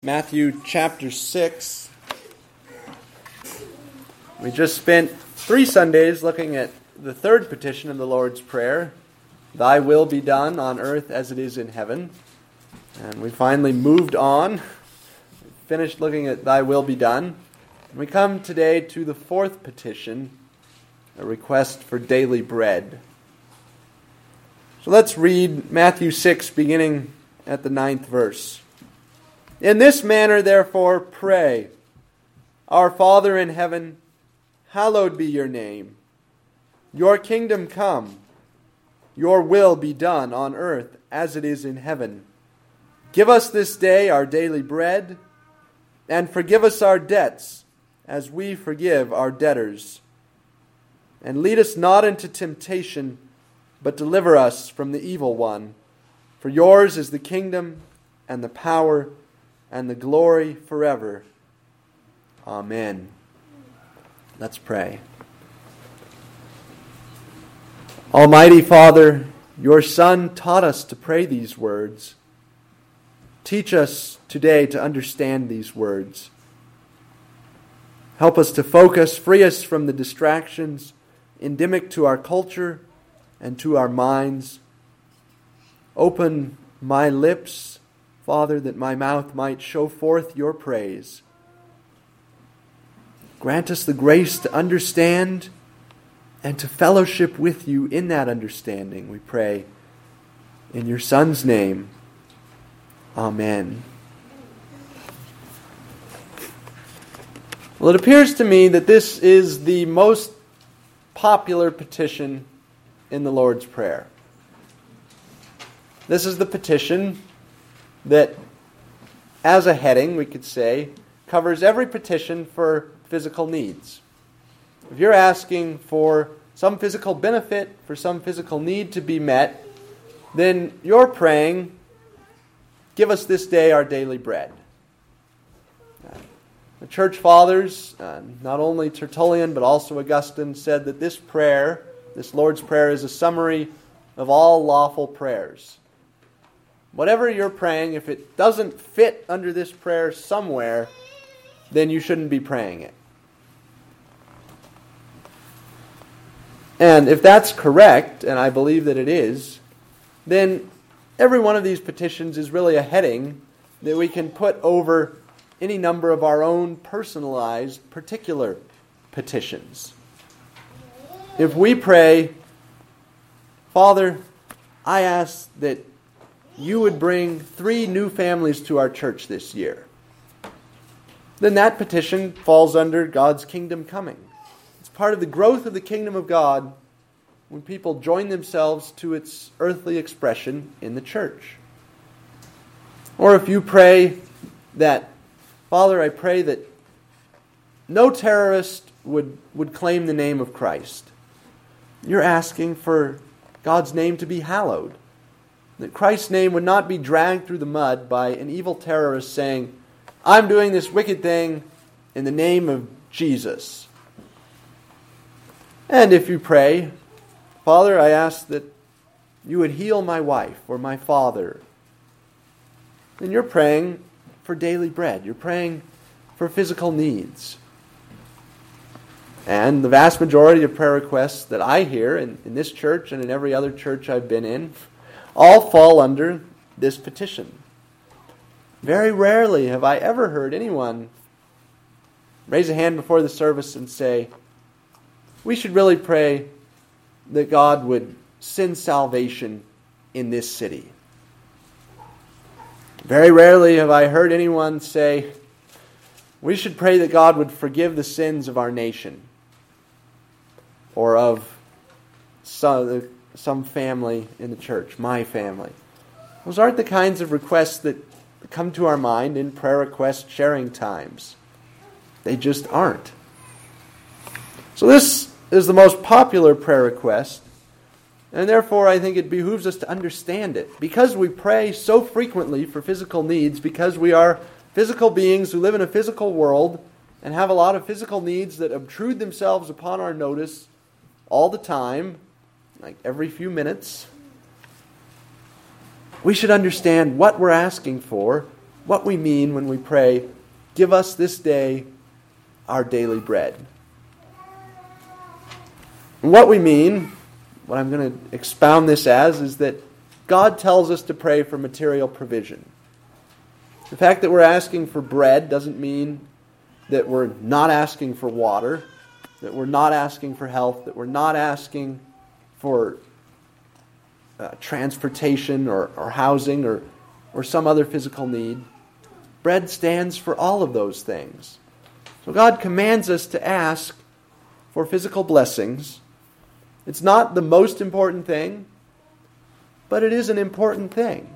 Matthew chapter 6. We just spent 3 Sundays looking at the third petition of the Lord's Prayer, Thy will be done on earth as it is in heaven. And we finally moved on, finished looking at Thy will be done. And we come today to the fourth petition, a request for daily bread. So let's read Matthew 6 beginning at the 9th verse. In this manner, therefore, pray, Our Father in heaven, hallowed be your name. Your kingdom come. Your will be done on earth as it is in heaven. Give us this day our daily bread, and forgive us our debts as we forgive our debtors. And lead us not into temptation, but deliver us from the evil one. For yours is the kingdom and the power and the glory forever. Amen. Let's pray. Almighty Father, your Son taught us to pray these words. Teach us today to understand these words. Help us to focus, free us from the distractions endemic to our culture and to our minds. Open my lips, Father, that my mouth might show forth your praise. Grant us the grace to understand and to fellowship with you in that understanding, we pray. In your Son's name, Amen. Well, it appears to me that this is the most popular petition in the Lord's Prayer. This is the petition that, as a heading, we could say, covers every petition for physical needs. If you're asking for some physical benefit, for some physical need to be met, then you're praying, give us this day our daily bread. The church fathers, not only Tertullian but also Augustine, said that this prayer, this Lord's Prayer, is a summary of all lawful prayers. Whatever you're praying, if it doesn't fit under this prayer somewhere, then you shouldn't be praying it. And if that's correct, and I believe that it is, then every one of these petitions is really a heading that we can put over any number of our own personalized, particular petitions. If we pray, Father, I ask that you would bring 3 new families to our church this year, then that petition falls under God's kingdom coming. It's part of the growth of the kingdom of God when people join themselves to its earthly expression in the church. Or if you pray that, Father, I pray that no terrorist would claim the name of Christ. You're asking for God's name to be hallowed. That Christ's name would not be dragged through the mud by an evil terrorist saying, I'm doing this wicked thing in the name of Jesus. And if you pray, Father, I ask that you would heal my wife or my father, then you're praying for daily bread. You're praying for physical needs. And the vast majority of prayer requests that I hear in this church and in every other church I've been in all fall under this petition. Very rarely have I ever heard anyone raise a hand before the service and say, we should really pray that God would send salvation in this city. Very rarely have I heard anyone say, we should pray that God would forgive the sins of our nation or of some family in the church, my family. Those aren't the kinds of requests that come to our mind in prayer request sharing times. They just aren't. So this is the most popular prayer request, and therefore I think it behooves us to understand it. Because we pray so frequently for physical needs, because we are physical beings who live in a physical world and have a lot of physical needs that obtrude themselves upon our notice all the time, like every few minutes, we should understand what we're asking for, what we mean when we pray, "Give us this day our daily bread." And what we mean, what I'm going to expound this as, is that God tells us to pray for material provision. The fact that we're asking for bread doesn't mean that we're not asking for water, that we're not asking for health, that we're not asking for transportation or housing or some other physical need. Bread stands for all of those things. So God commands us to ask for physical blessings. It's not the most important thing, but it is an important thing.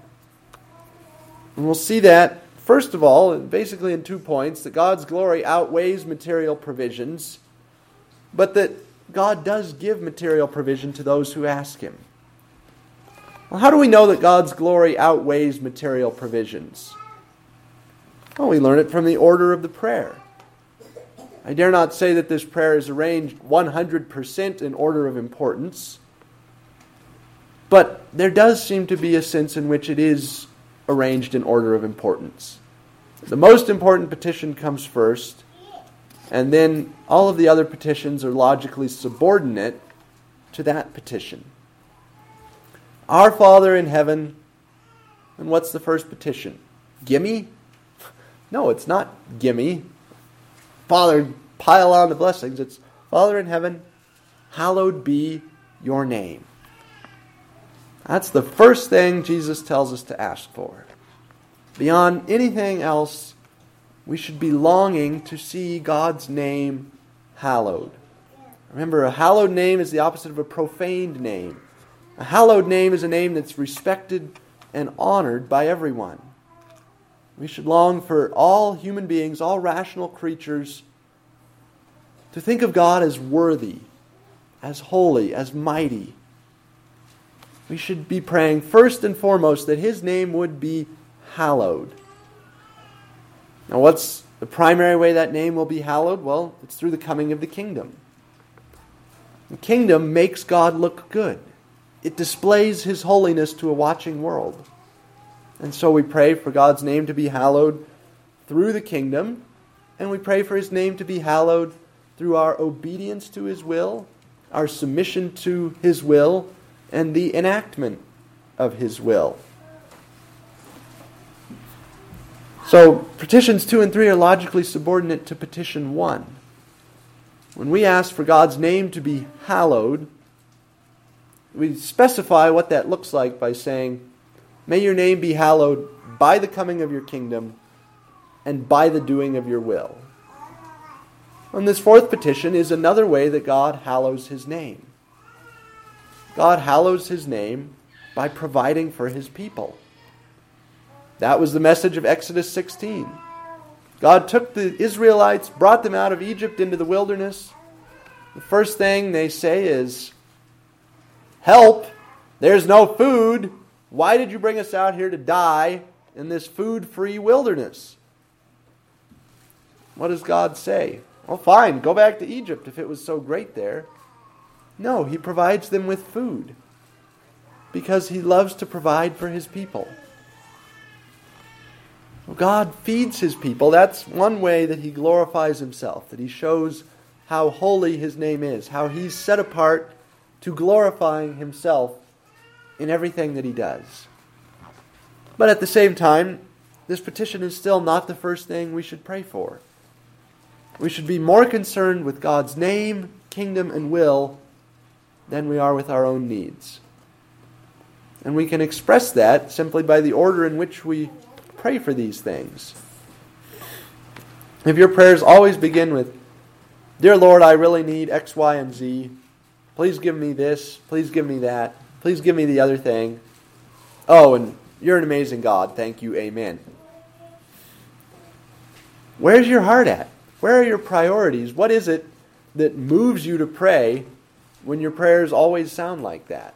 And we'll see that, first of all, basically in 2 points, that God's glory outweighs material provisions, but that God does give material provision to those who ask Him. Well, how do we know that God's glory outweighs material provisions? Well, we learn it from the order of the prayer. I dare not say that this prayer is arranged 100% in order of importance, but there does seem to be a sense in which it is arranged in order of importance. The most important petition comes first, and then all of the other petitions are logically subordinate to that petition. Our Father in heaven, and what's the first petition? Gimme? No, it's not gimme. Father, pile on the blessings. It's, Father in heaven, hallowed be your name. That's the first thing Jesus tells us to ask for. Beyond anything else, we should be longing to see God's name hallowed. Remember, a hallowed name is the opposite of a profaned name. A hallowed name is a name that's respected and honored by everyone. We should long for all human beings, all rational creatures, to think of God as worthy, as holy, as mighty. We should be praying first and foremost that His name would be hallowed. Now, what's the primary way that name will be hallowed? Well, it's through the coming of the kingdom. The kingdom makes God look good. It displays His holiness to a watching world. And so we pray for God's name to be hallowed through the kingdom, and we pray for His name to be hallowed through our obedience to His will, our submission to His will, and the enactment of His will. So petitions 2 and 3 are logically subordinate to petition 1. When we ask for God's name to be hallowed, we specify what that looks like by saying, "May your name be hallowed by the coming of your kingdom and by the doing of your will." And this fourth petition is another way that God hallows His name. God hallows His name by providing for His people. That was the message of Exodus 16. God took the Israelites, brought them out of Egypt into the wilderness. The first thing they say is, "Help! There's no food. Why did you bring us out here to die in this food-free wilderness?" What does God say? Well, fine, go back to Egypt if it was so great there. No, He provides them with food because He loves to provide for His people. Well, God feeds His people. That's one way that He glorifies Himself, that He shows how holy His name is, how He's set apart to glorifying Himself in everything that He does. But at the same time, this petition is still not the first thing we should pray for. We should be more concerned with God's name, kingdom, and will than we are with our own needs. And we can express that simply by the order in which we pray for these things. If your prayers always begin with, "Dear Lord, I really need X, Y, and Z. Please give me this. Please give me that. Please give me the other thing. Oh, and you're an amazing God. Thank you. Amen." Where's your heart at? Where are your priorities? What is it that moves you to pray when your prayers always sound like that?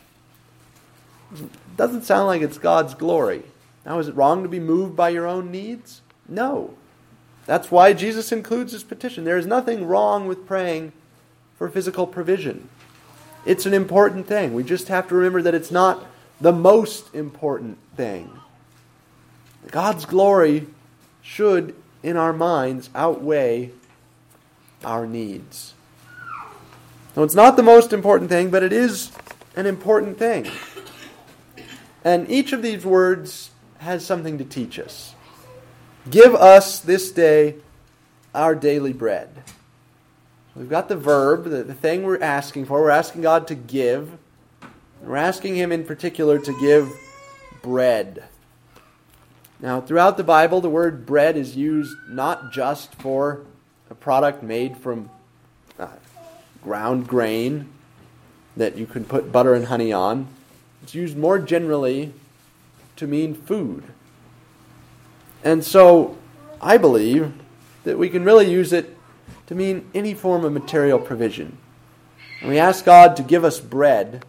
It doesn't sound like it's God's glory. Now, is it wrong to be moved by your own needs? No. That's why Jesus includes this petition. There is nothing wrong with praying for physical provision. It's an important thing. We just have to remember that it's not the most important thing. God's glory should, in our minds, outweigh our needs. So it's not the most important thing, but it is an important thing. And each of these words has something to teach us. Give us this day our daily bread. We've got the verb, the thing we're asking for. We're asking God to give. We're asking Him in particular to give bread. Now, throughout the Bible, the word bread is used not just for a product made from ground grain that you can put butter and honey on. It's used more generally to mean food. And so, I believe that we can really use it to mean any form of material provision. When we ask God to give us bread,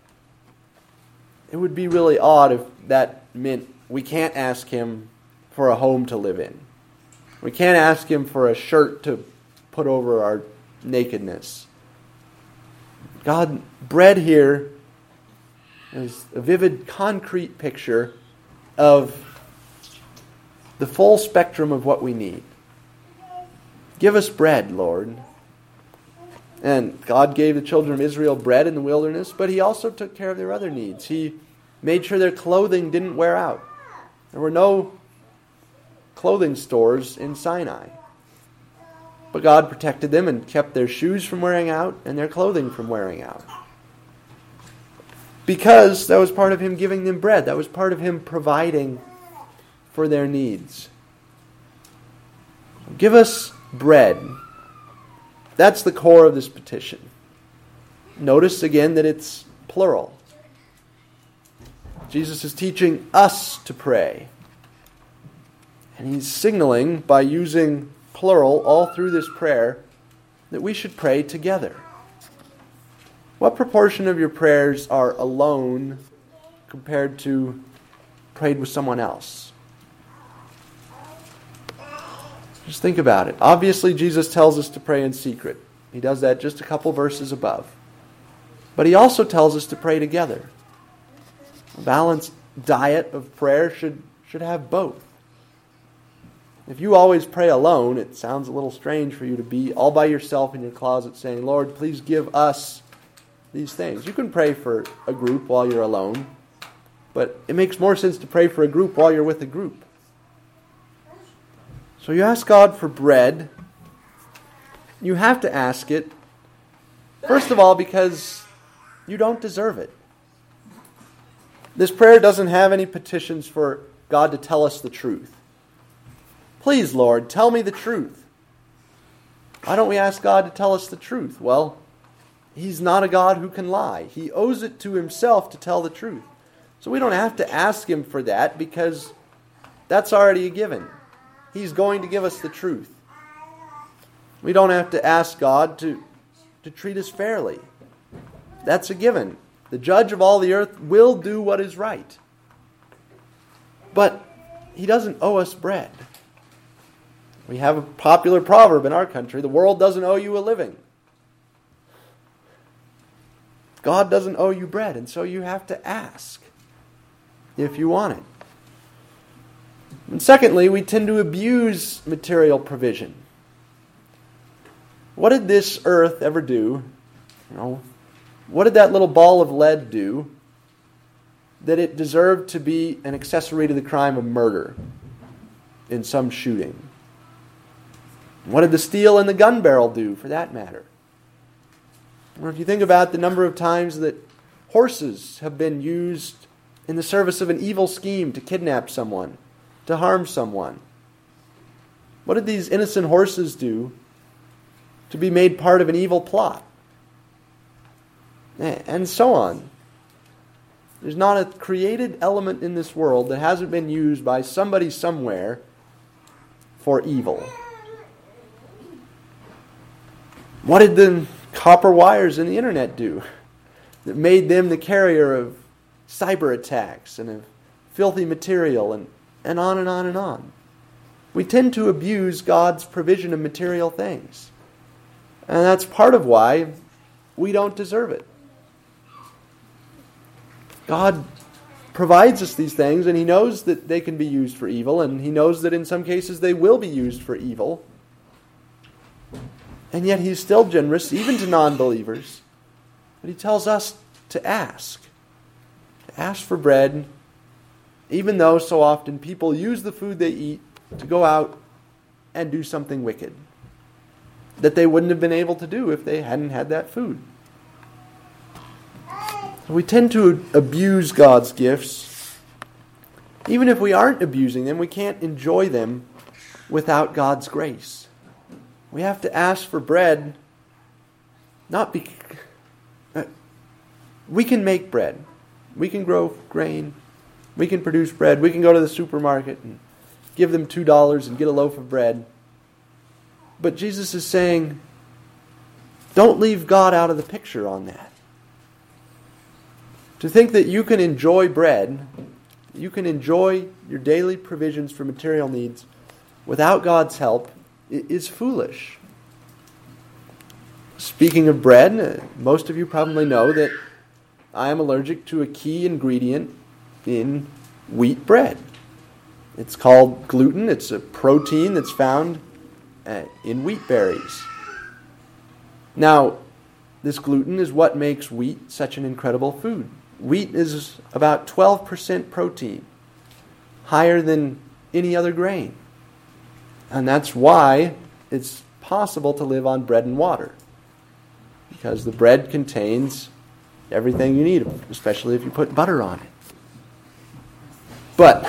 it would be really odd if that meant we can't ask Him for a home to live in. We can't ask Him for a shirt to put over our nakedness. God, bread here is a vivid, concrete picture of the full spectrum of what we need. Give us bread, Lord. And God gave the children of Israel bread in the wilderness, but He also took care of their other needs. He made sure their clothing didn't wear out. There were no clothing stores in Sinai. But God protected them and kept their shoes from wearing out and their clothing from wearing out. Because that was part of Him giving them bread. That was part of Him providing for their needs. Give us bread. That's the core of this petition. Notice again that it's plural. Jesus is teaching us to pray. And He's signaling by using plural all through this prayer that we should pray together. What proportion of your prayers are alone compared to prayed with someone else? Just think about it. Obviously, Jesus tells us to pray in secret. He does that just a couple verses above. But He also tells us to pray together. A balanced diet of prayer should have both. If you always pray alone, it sounds a little strange for you to be all by yourself in your closet saying, Lord, please give us these things. You can pray for a group while you're alone, but it makes more sense to pray for a group while you're with a group. So you ask God for bread. You have to ask it, first of all, because you don't deserve it. This prayer doesn't have any petitions for God to tell us the truth. Please, Lord, tell me the truth. Why don't we ask God to tell us the truth? Well, He's not a God who can lie. He owes it to Himself to tell the truth. So we don't have to ask Him for that because that's already a given. He's going to give us the truth. We don't have to ask God to treat us fairly. That's a given. The judge of all the earth will do what is right. But He doesn't owe us bread. We have a popular proverb in our country, the world doesn't owe you a living. God doesn't owe you bread, and so you have to ask if you want it. And secondly, we tend to abuse material provision. What did this earth ever do? What did that little ball of lead do that it deserved to be an accessory to the crime of murder in some shooting? What did the steel and the gun barrel do, for that matter? Or if you think about the number of times that horses have been used in the service of an evil scheme to kidnap someone, to harm someone. What did these innocent horses do to be made part of an evil plot? And so on. There's not a created element in this world that hasn't been used by somebody somewhere for evil. What did the copper wires in the internet do that made them the carrier of cyber attacks and of filthy material and on and on and on? We tend to abuse God's provision of material things. And that's part of why we don't deserve it. God provides us these things, and He knows that they can be used for evil, and He knows that in some cases they will be used for evil. And yet He's still generous, even to non-believers. But He tells us to ask. To ask for bread, even though so often people use the food they eat to go out and do something wicked that they wouldn't have been able to do if they hadn't had that food. We tend to abuse God's gifts. Even if we aren't abusing them, we can't enjoy them without God's grace. We have to ask for bread, not because we can make bread. We can grow grain. We can produce bread. We can go to the supermarket and give them $2 and get a loaf of bread. But Jesus is saying, don't leave God out of the picture on that. To think that you can enjoy bread, you can enjoy your daily provisions for material needs without God's help is foolish. Speaking of bread, most of you probably know that I am allergic to a key ingredient in wheat bread. It's called gluten. It's a protein that's found in wheat berries. Now, this gluten is what makes wheat such an incredible food. Wheat is about 12% protein, higher than any other grain. And that's why it's possible to live on bread and water, because the bread contains everything you need, especially if you put butter on it. But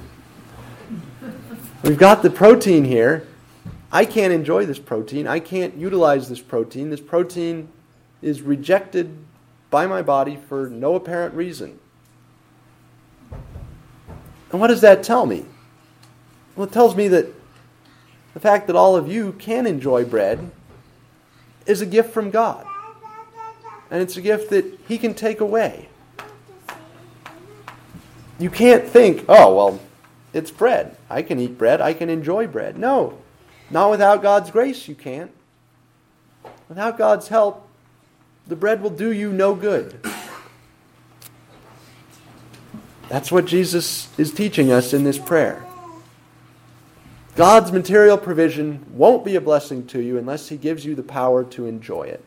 we've got the protein here. I can't enjoy this protein. I can't utilize this protein. This protein is rejected by my body for no apparent reason. And what does that tell me? Well, it tells me that the fact that all of you can enjoy bread is a gift from God. And it's a gift that He can take away. You can't think, oh, well, it's bread. I can eat bread. I can enjoy bread. No, not without God's grace you can't. Without God's help, the bread will do you no good. That's what Jesus is teaching us in this prayer. God's material provision won't be a blessing to you unless He gives you the power to enjoy it.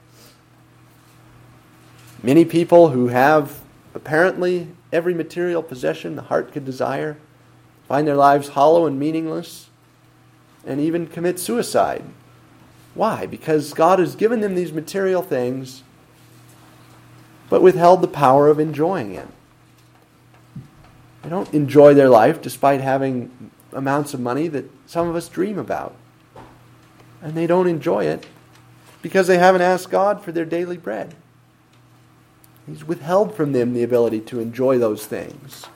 Many people who have apparently every material possession the heart could desire find their lives hollow and meaningless and even commit suicide. Why? Because God has given them these material things but withheld the power of enjoying it. They don't enjoy their life despite having amounts of money that some of us dream about. And they don't enjoy it because they haven't asked God for their daily bread. He's withheld from them the ability to enjoy those things.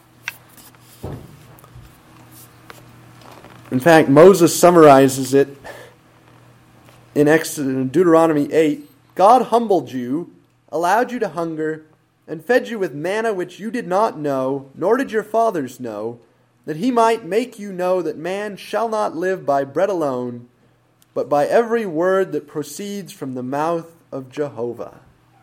In fact, Moses summarizes it in Deuteronomy 8. God humbled you, allowed you to hunger, and fed you with manna which you did not know, nor did your fathers know, that He might make you know that man shall not live by bread alone, but by every word that proceeds from the mouth of Jehovah.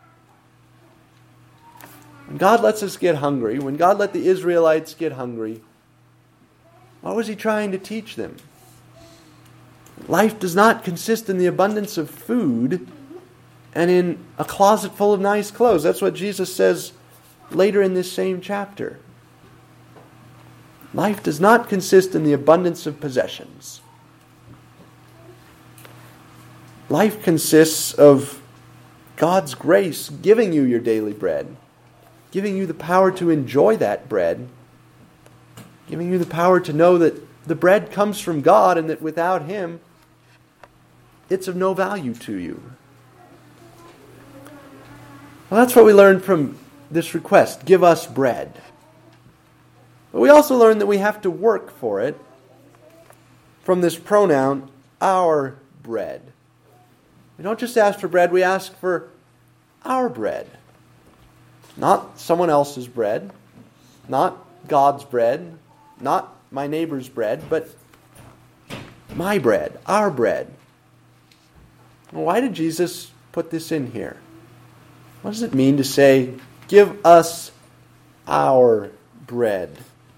When God lets us get hungry, when God let the Israelites get hungry, what was He trying to teach them? Life does not consist in the abundance of food and in a closet full of nice clothes. That's what Jesus says later in this same chapter. Life does not consist in the abundance of possessions. Life consists of God's grace giving you your daily bread, giving you the power to enjoy that bread, giving you the power to know that the bread comes from God and that without Him, it's of no value to you. Well, that's what we learned from this request, give us bread. But we also learned that we have to work for it from this pronoun, our bread. We don't just ask for bread, we ask for our bread. Not someone else's bread, not God's bread, not my neighbor's bread, but my bread, our bread. Well, why did Jesus put this in here? What does it mean to say, give us our bread.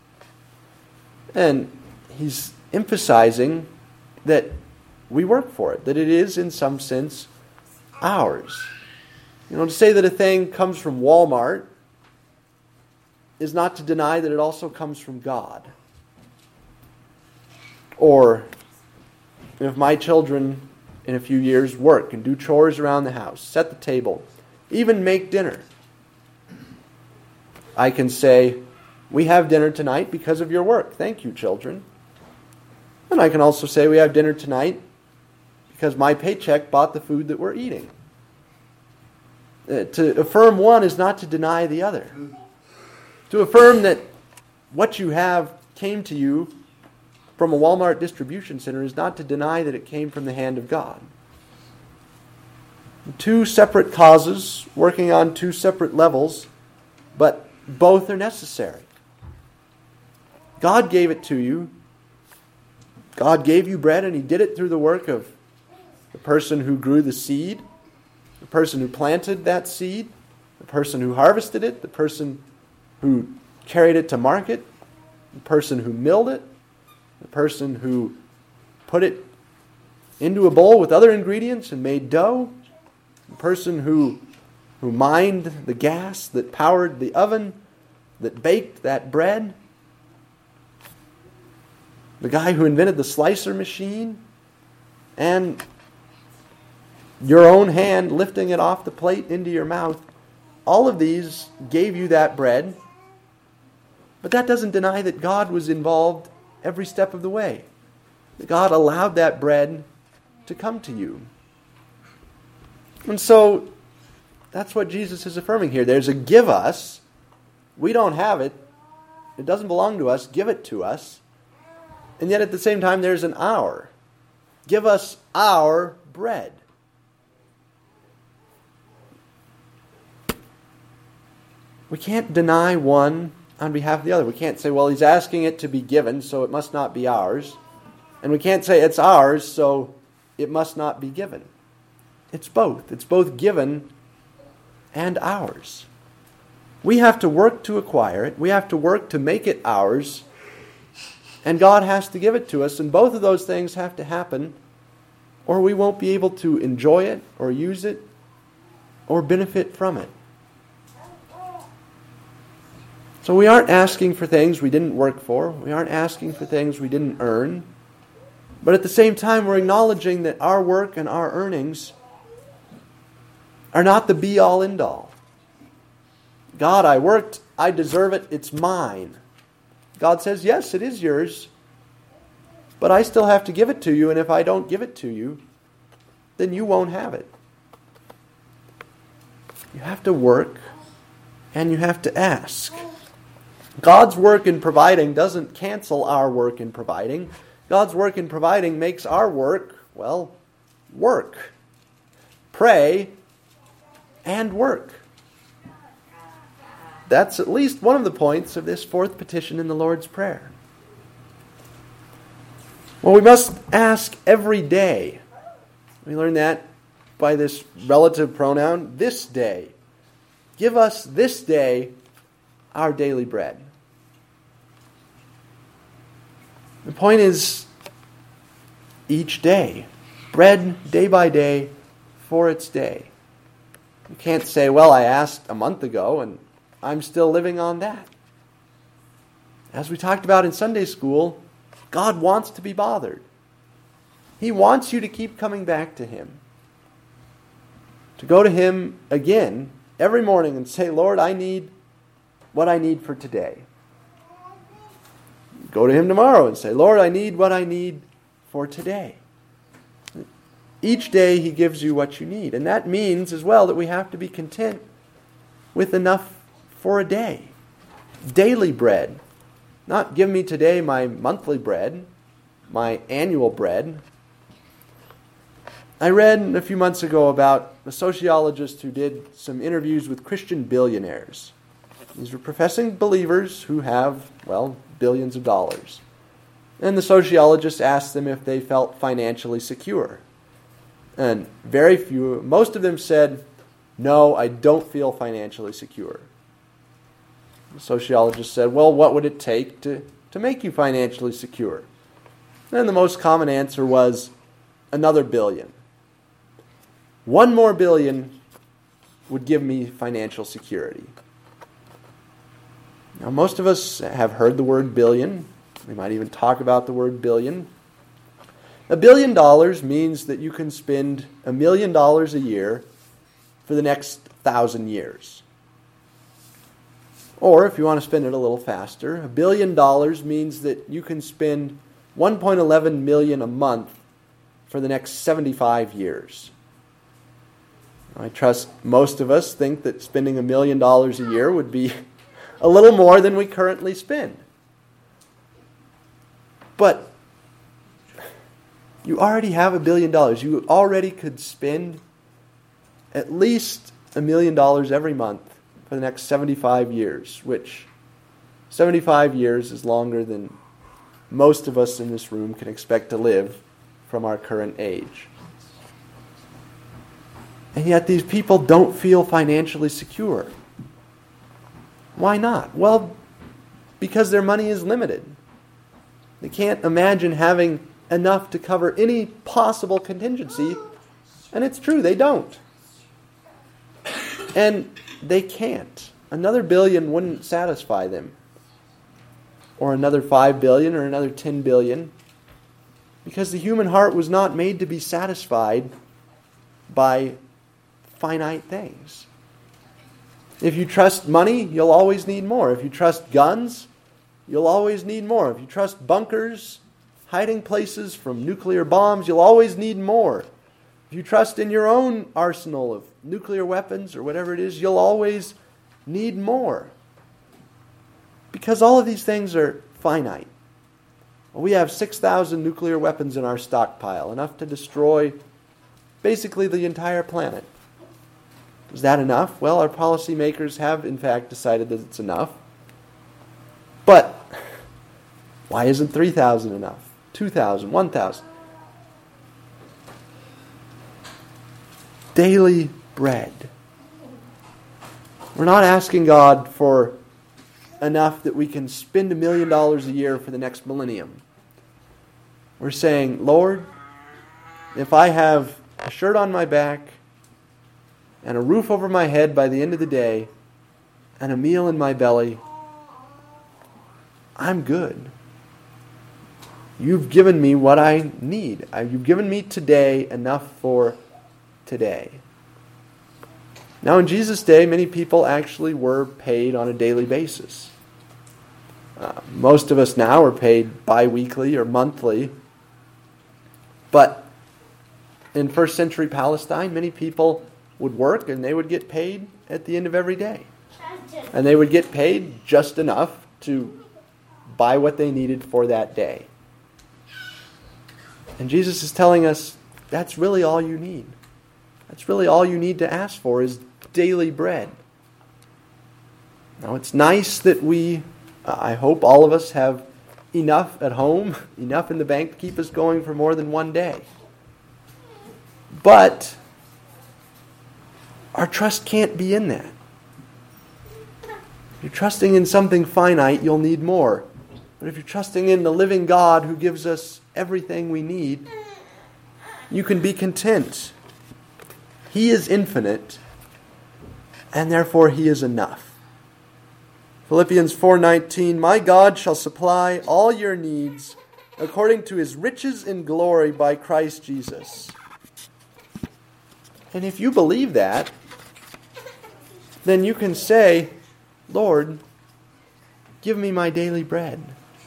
And he's emphasizing that we work for it, that it is in some sense ours. To say that a thing comes from Walmart is not to deny that it also comes from God. Or if my children in a few years work and do chores around the house, set the table, even make dinner, I can say, we have dinner tonight because of your work. Thank you, children. And I can also say we have dinner tonight because my paycheck bought the food that we're eating. To affirm one is not to deny the other. To affirm that what you have came to you from a Walmart distribution center is not to deny that it came from the hand of God. Two separate causes working on two separate levels, but both are necessary. God gave it to you. God gave you bread, and He did it through the work of the person who grew the seed, the person who planted that seed, the person who harvested it, the person who carried it to market, the person who milled it, the person who put it into a bowl with other ingredients and made dough, the person who mined the gas that powered the oven that baked that bread, the guy who invented the slicer machine, and your own hand lifting it off the plate into your mouth. All of these gave you that bread, but that doesn't deny that God was involved every step of the way. That God allowed that bread to come to you. And so that's what Jesus is affirming here. There's a give us. We don't have it. It doesn't belong to us. Give it to us. And yet at the same time, there's an our. Give us our bread. We can't deny one on behalf of the other. We can't say, well, He's asking it to be given, so it must not be ours. And we can't say it's ours, so it must not be given. It's both. It's both given and ours. We have to work to acquire it. We have to work to make it ours. And God has to give it to us. And both of those things have to happen, or we won't be able to enjoy it or use it or benefit from it. So we aren't asking for things we didn't work for. We aren't asking for things we didn't earn. But at the same time, we're acknowledging that our work and our earnings are not the be-all, end-all. God, I worked, I deserve it, it's mine. God says, yes, it is yours, but I still have to give it to you, and if I don't give it to you, then you won't have it. You have to work, and you have to ask. God's work in providing doesn't cancel our work in providing. God's work in providing makes our work, well, work. Pray and work. That's at least one of the points of this fourth petition in the Lord's Prayer. Well, we must ask every day. We learn that by this relative pronoun, this day. Give us this day our daily bread. The point is, each day. Bread day by day for its day. You can't say, well, I asked a month ago and I'm still living on that. As we talked about in Sunday school, God wants to be bothered. He wants you to keep coming back to Him. To go to Him again every morning and say, Lord, I need what I need for today. Go to Him tomorrow and say, Lord, I need what I need for today. Each day He gives you what you need. And that means as well that we have to be content with enough for a day. Daily bread. Not give me today my monthly bread, my annual bread. I read a few months ago about a sociologist who did some interviews with Christian billionaires. These were professing believers who have, well, billions of dollars. And the sociologist asked them if they felt financially secure. And very few, most of them said, no, I don't feel financially secure. The sociologist said, well, what would it take to make you financially secure? And the most common answer was another billion. One more billion would give me financial security. Now, most of us have heard the word billion. We might even talk about the word billion. $1 billion means that you can spend $1 million a year for the next 1,000 years. Or, if you want to spend it a little faster, $1 billion means that you can spend $1.11 million a month for the next 75 years. I trust most of us think that spending $1 million a year would be a little more than we currently spend. But you already have $1 billion. You already could spend at least $1 million every month for the next 75 years, which 75 years is longer than most of us in this room can expect to live from our current age. And yet these people don't feel financially secure. Why not? Well, because their money is limited. They can't imagine having enough to cover any possible contingency, and it's true, they don't. And they can't. Another billion wouldn't satisfy them. Or another 5 billion or another 10 billion. Because the human heart was not made to be satisfied by finite things. If you trust money, you'll always need more. If you trust guns, you'll always need more. If you trust bunkers, hiding places from nuclear bombs, you'll always need more. If you trust in your own arsenal of nuclear weapons or whatever it is, you'll always need more. Because all of these things are finite. We have 6,000 nuclear weapons in our stockpile, enough to destroy basically the entire planet. Is that enough? Well, our policymakers have in fact decided that it's enough. But why isn't 3,000 enough? 2,000, 1,000? Daily bread. We're not asking God for enough that we can spend $1 million a year for the next millennium. We're saying, Lord, if I have a shirt on my back and a roof over my head by the end of the day and a meal in my belly, I'm good. You've given me what I need. You've given me today enough for today. Now, in Jesus' day, many people actually were paid on a daily basis. Most of us now are paid bi-weekly or monthly. But in first century Palestine, many people would work and they would get paid at the end of every day. And they would get paid just enough to buy what they needed for that day. And Jesus is telling us that's really all you need. That's really all you need to ask for is daily bread. Now, it's nice that I hope all of us have enough at home, enough in the bank to keep us going for more than one day. But our trust can't be in that. If you're trusting in something finite, you'll need more. But if you're trusting in the living God who gives us everything we need, you can be content. He is infinite, and therefore He is enough. Philippians 4:19, my God shall supply all your needs according to His riches in glory by Christ Jesus. And if you believe that, then you can say, Lord, give me my daily bread.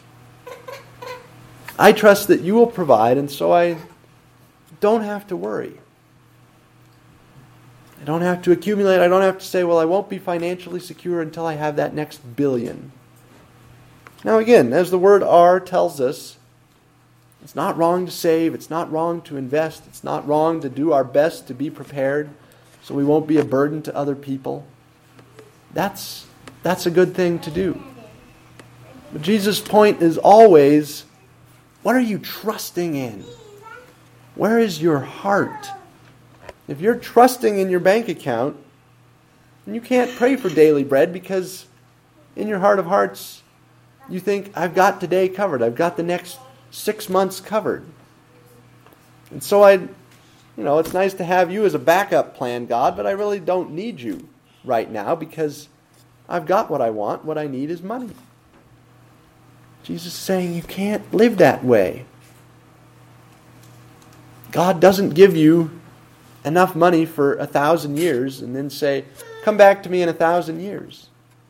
I trust that you will provide, and so I don't have to worry. I don't have to accumulate. I don't have to say, well, I won't be financially secure until I have that next billion. Now again, as the word "are" tells us, it's not wrong to save. It's not wrong to invest. It's not wrong to do our best to be prepared so we won't be a burden to other people. That's a good thing to do. But Jesus' point is always, what are you trusting in? Where is your heart? If you're trusting in your bank account, then you can't pray for daily bread because in your heart of hearts, you think, I've got today covered. I've got the next 6 months covered. And so it's nice to have you as a backup plan, God, but I really don't need you right now because I've got what I want. What I need is money. Jesus is saying you can't live that way. God doesn't give you enough money for 1,000 years and then say, come back to me in 1,000 years.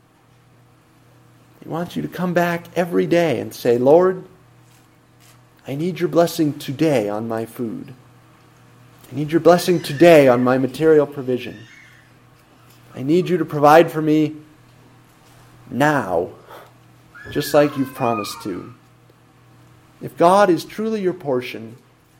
He wants you to come back every day and say, Lord, I need your blessing today on my food. I need your blessing today on my material provision. I need you to provide for me now, just like you've promised to. If God is truly your portion,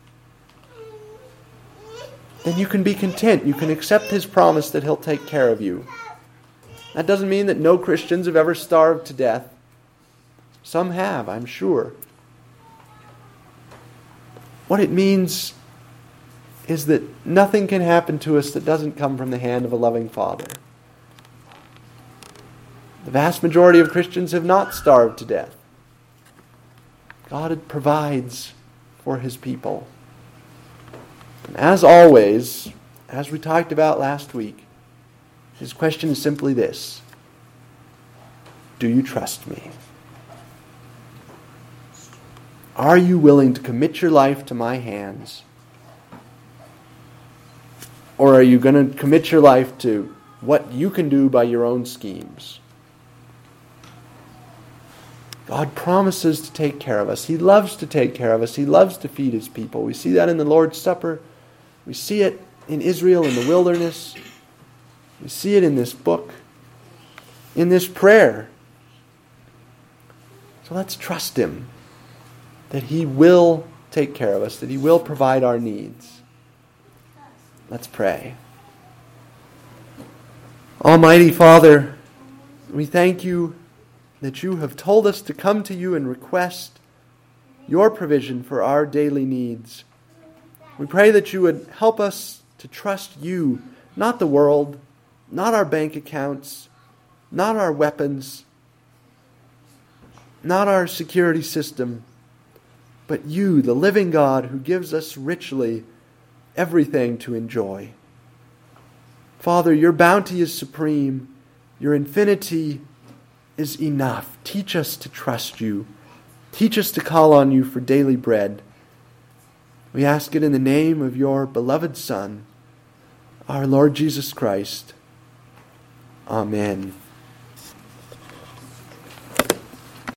then you can be content. You can accept His promise that He'll take care of you. That doesn't mean that no Christians have ever starved to death. Some have, I'm sure. What it means is that nothing can happen to us that doesn't come from the hand of a loving Father. The vast majority of Christians have not starved to death. God provides for His people. And as always, as we talked about last week, His question is simply this: do you trust me? Are you willing to commit your life to my hands? Or are you going to commit your life to what you can do by your own schemes? God promises to take care of us. He loves to take care of us. He loves to feed His people. We see that in the Lord's Supper. We see it in Israel in the wilderness. We see it in this book, in this prayer. So let's trust Him that He will take care of us, that He will provide our needs. Let's pray. Almighty Father, we thank You that You have told us to come to You and request Your provision for our daily needs. We pray that You would help us to trust You, not the world, not our bank accounts, not our weapons, not our security system, but You, the living God who gives us richly everything to enjoy. Father, Your bounty is supreme. Your infinity is enough. Teach us to trust You. Teach us to call on You for daily bread. We ask it in the name of Your beloved Son, our Lord Jesus Christ. Amen.